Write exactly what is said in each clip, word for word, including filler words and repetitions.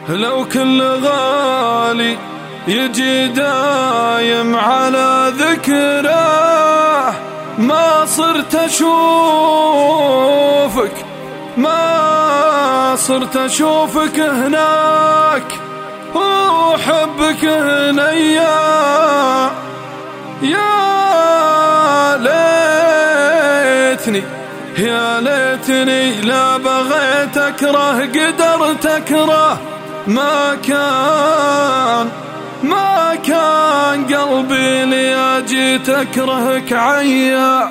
لو كل غالي يجي دايم على ذكره ما صرت أشوفك ما صرت أشوفك هناك وحبك هنيا يا ليتني يا ليتني لا بغيت أكره قدرت أكره ما كان ما كان قلبي لي أجيت أكرهك عيا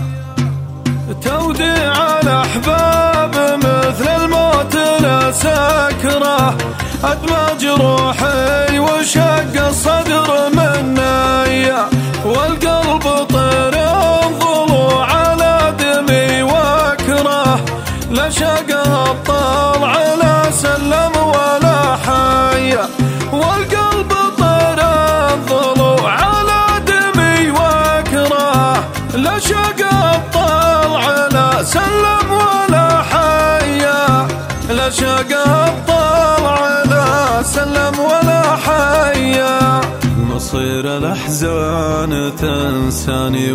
توديع الأحباب مثل الموت لا سكره أدمى جروحي وشق الصدر منايا والقلب طير انظلوا على دمي واكره لا شقه الطلع لا سلم ولا حيا والقلب طير انظلوا على دمي واكره لا شقه الطلع لا سلم ولا حيا لا شقه الطلع لا سلم ولا حيا مصير الأحزان تنساني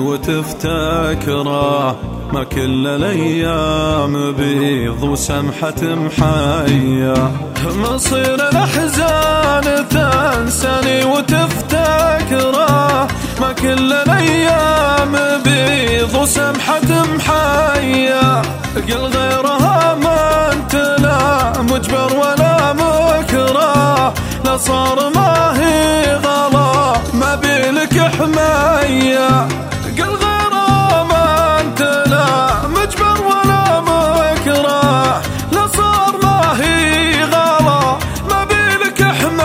وتفتكره ما كل الأيام بيض وسمحة محيا مصير الأحزان تنساني وتفتكره ما كل الأيام بيض وسمحة محيا قل غيرها ما انت لا مجبر ولا مكره لا صار ما هي غلا ما بيلك حماية قل غيرها ما انت لا مجبر ولا مكره لا صار ما هي غلا ما بيلك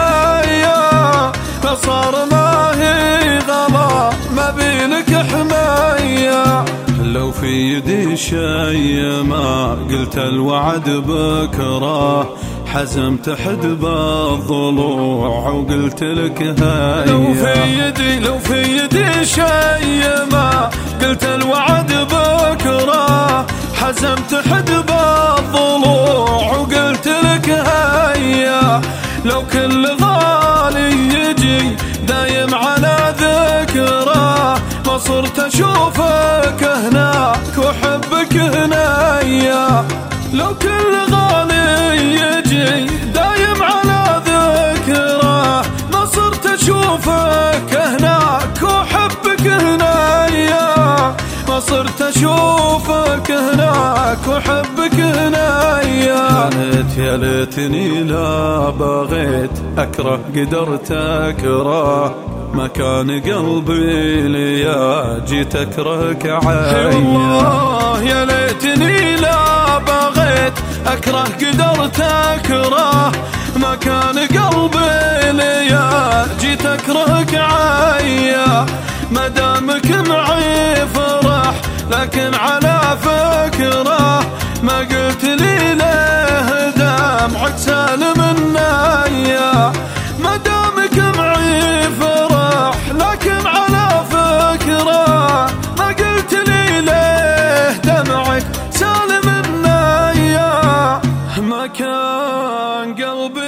حماية لا صار ما هي غلا ما بيلك حماية لو في يدي شي ما قلت الوعد بكره حزمت حدب الضلوع وقلت لك هيا لو في يدي لو في يدي شي ما قلت الوعد بكره حزمت حدب الضلوع وقلت لك هيا لو كل غالي يجي دايم على ذكره ما صرت أشوفك هناك وحبك هنايا لو كل غالي يجي دايم على ذكره ما صرت أشوفك هناك وحبك هنايا ما صرت أشوفك هناك وحبك هنايا يا ليت يا ليتني لا بغيت أكره قدرت أكره ما كان قلبي لي جيت أكرهك عيا والله يا ليتني لا بغيت أكره قدرت أكره ما كان قلبي لي جيت أكرهك عيا ما دامك معي فرح لكن على فكره ما قلت لي ليه دمعك سالم النايا ما دامك معي فرح لكن على فكره ما قلت لي ليه دمعك سالم النايا ما كان قلبي